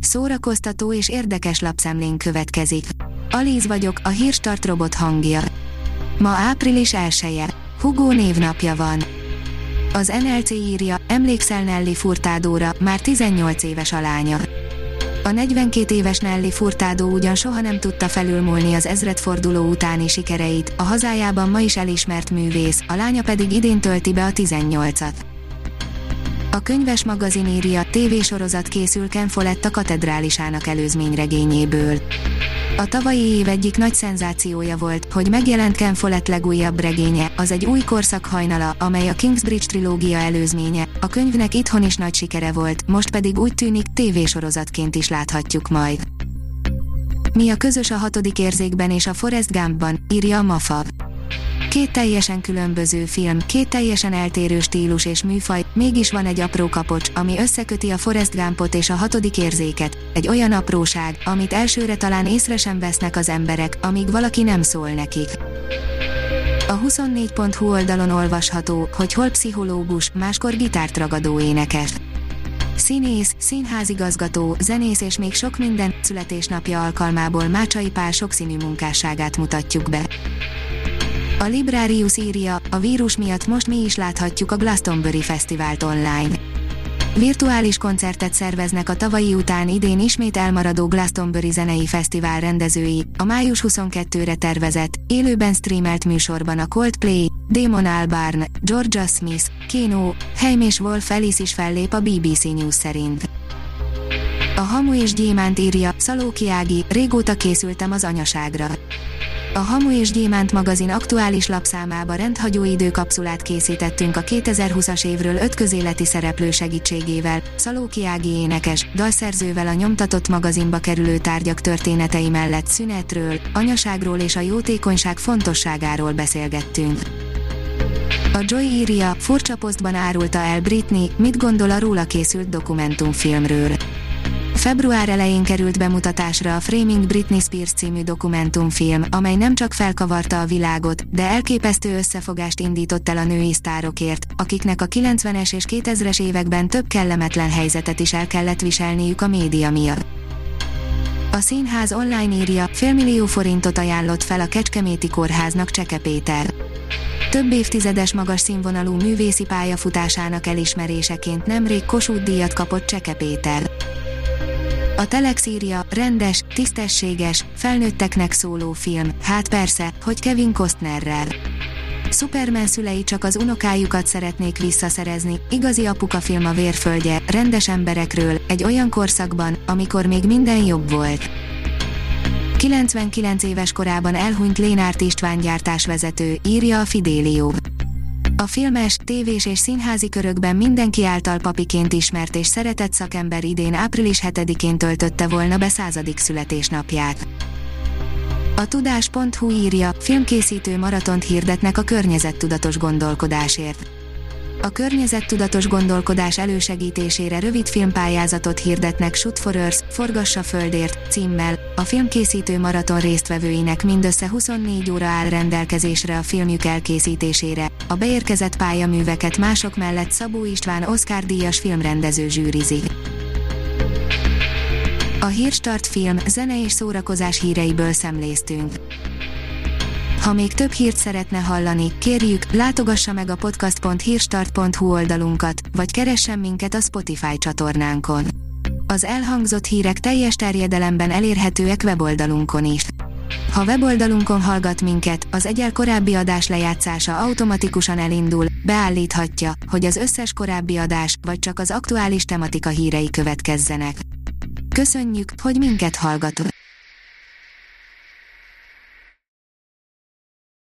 szórakoztató és érdekes lapszemlén következik. Alíz vagyok, a Hírstart robot hangja. Ma április 1-e. Hugo névnapja van. Az NLC írja, emlékszel Nelly Furtadóra, már 18 éves a lánya. A 42 éves Nelly Furtado ugyan soha nem tudta felülmúlni az ezredforduló utáni sikereit, a hazájában ma is elismert művész, a lánya pedig idén tölti be a 18-at. A Könyves magazin írja, tévésorozat készül Ken Follett a Katedrálisának előzményregényéből. A tavalyi év egyik nagy szenzációja volt, hogy megjelent Ken Follett legújabb regénye, az egy új korszak hajnala, amely a Kingsbridge trilógia előzménye, a könyvnek itthon is nagy sikere volt, most pedig úgy tűnik, tévésorozatként is láthatjuk majd. Mi a közös a 6. érzékben és a Forrest Gumpban, írja a MAFA. Két teljesen különböző film, két teljesen eltérő stílus és műfaj, mégis van egy apró kapocs, ami összeköti a Forrest Gumpot és a 6. érzéket, egy olyan apróság, amit elsőre talán észre sem vesznek az emberek, amíg valaki nem szól nekik. A 24.hu oldalon olvasható, hogy hol pszichológus, máskor gitárt ragadó énekes. Színész, színházigazgató, zenész és még sok minden születésnapja alkalmából Mácsai Pál sokszínű munkásságát mutatjuk be. A Librarius írja, a vírus miatt most mi is láthatjuk a Glastonbury Fesztivált online. Virtuális koncertet szerveznek a tavalyi után idén ismét elmaradó Glastonbury zenei fesztivál rendezői, a május 22-re tervezett, élőben streamelt műsorban a Coldplay, Damon Albarn, Georgia Smith, Keno, Haim és Wolf Alice is fellép a BBC News szerint. A Hamu és Gyémánt írja, Szalóki Ági, régóta készültem az anyaságra. A Hamu és Gyémánt magazin aktuális lapszámába rendhagyó időkapszulát készítettünk a 2020-as évről 5 közéleti szereplő segítségével, Szalóki Ági énekes, dalszerzővel a nyomtatott magazinba kerülő tárgyak történetei mellett szünetről, anyaságról és a jótékonyság fontosságáról beszélgettünk. A Joy írja, furcsa posztban árulta el Britney, mit gondol a róla készült dokumentumfilmről. Február elején került bemutatásra a Framing Britney Spears című dokumentumfilm, amely nem csak felkavarta a világot, de elképesztő összefogást indított el a női sztárokért, akiknek a 90-es és 2000-es években több kellemetlen helyzetet is el kellett viselniük a média miatt. A Színház online írja, $500 000 ajánlott fel a Kecskeméti Kórháznak Cseke Péter. Több évtizedes magas színvonalú művészi pályafutásának elismeréseként nemrég Kossuth-díjat kapott Cseke Péter. A Telex írja, rendes, tisztességes, felnőtteknek szóló film, hát persze, hogy Kevin Costnerrel. Superman szülei csak az unokájukat szeretnék visszaszerezni, igazi apukafilm a vérföldje, rendes emberekről, egy olyan korszakban, amikor még minden jobb volt. 99 éves korában elhunyt Lénárt István gyártásvezető, írja a Fidelio. A filmes, tévés és színházi körökben mindenki által papiként ismert és szeretett szakember idén április 7-én töltötte volna be 100. születésnapját. A tudás.hu írja, filmkészítő maratont hirdetnek a környezettudatos gondolkodásért. A környezettudatos gondolkodás elősegítésére rövid filmpályázatot hirdetnek Shoot for Earth, Forgassa Földért címmel, a filmkészítő maraton résztvevőinek mindössze 24 óra áll rendelkezésre a filmjük elkészítésére, a beérkezett pályaműveket mások mellett Szabó István Oscar-díjas filmrendező zsűrizi. A Hírstart film, zene és szórakozás híreiből szemléztünk. Ha még több hírt szeretne hallani, kérjük, látogassa meg a podcast.hírstart.hu oldalunkat, vagy keressen minket a Spotify csatornánkon. Az elhangzott hírek teljes terjedelemben elérhetőek weboldalunkon is. Ha weboldalunkon hallgat minket, az egyel korábbi adás lejátszása automatikusan elindul, beállíthatja, hogy az összes korábbi adás, vagy csak az aktuális tematika hírei következzenek. Köszönjük, hogy minket hallgatott!